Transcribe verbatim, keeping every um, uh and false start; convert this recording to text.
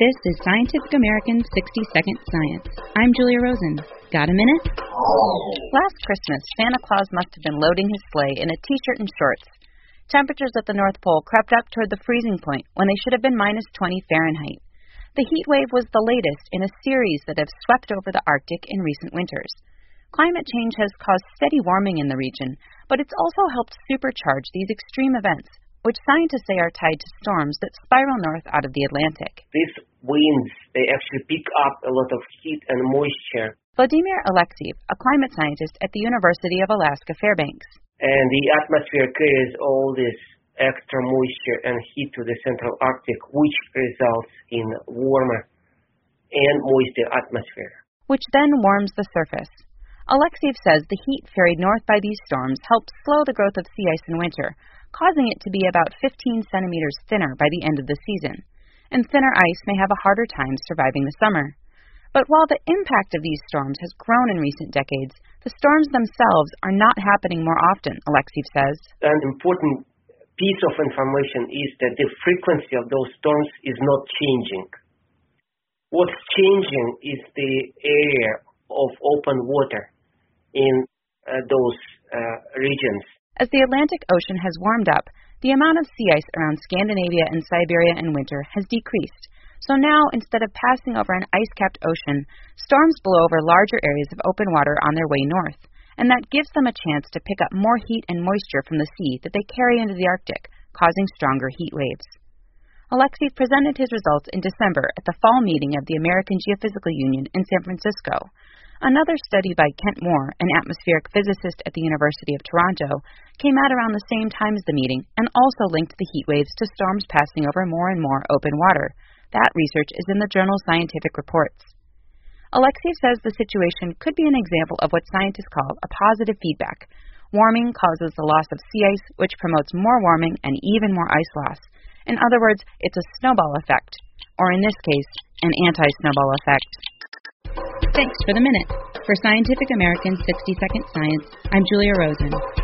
This is Scientific American's sixty second Science. I'm Julia Rosen. Got a minute? Last Christmas, Santa Claus must have been loading his sleigh in a t-shirt and shorts. Temperatures at the North Pole crept up toward the freezing point when they should have been minus twenty Fahrenheit. The heat wave was the latest in a series that have swept over the Arctic in recent winters. Climate change has caused steady warming in the region, but it's also helped supercharge these extreme events, which scientists say are tied to storms that spiral north out of the Atlantic. These winds, they actually pick up a lot of heat and moisture. Vladimir Alexeyev, a climate scientist at the University of Alaska Fairbanks. And the atmosphere carries all this extra moisture and heat to the central Arctic, which results in warmer and moister atmosphere. Which then warms the surface. Alexeyev says the heat ferried north by these storms helped slow the growth of sea ice in winter, causing it to be about fifteen centimeters thinner by the end of the season. And thinner ice may have a harder time surviving the summer. But while the impact of these storms has grown in recent decades, the storms themselves are not happening more often, Alexeyev says. An important piece of information is that the frequency of those storms is not changing. What's changing is the area of open water in uh, those uh, regions. As the Atlantic Ocean has warmed up, the amount of sea ice around Scandinavia and Siberia in winter has decreased. So now, instead of passing over an ice-capped ocean, storms blow over larger areas of open water on their way north, and that gives them a chance to pick up more heat and moisture from the sea that they carry into the Arctic, causing stronger heat waves. Alexeyev presented his results in December at the fall meeting of the American Geophysical Union in San Francisco. Another study by Kent Moore, an atmospheric physicist at the University of Toronto, came out around the same time as the meeting and also linked the heat waves to storms passing over more and more open water. That research is in the journal Scientific Reports. Alexeyev says the situation could be an example of what scientists call a positive feedback. Warming causes the loss of sea ice, which promotes more warming and even more ice loss. In other words, it's a snowball effect, or in this case, an anti-snowball effect. Thanks for the minute. For Scientific American's sixty second Science, I'm Julia Rosen.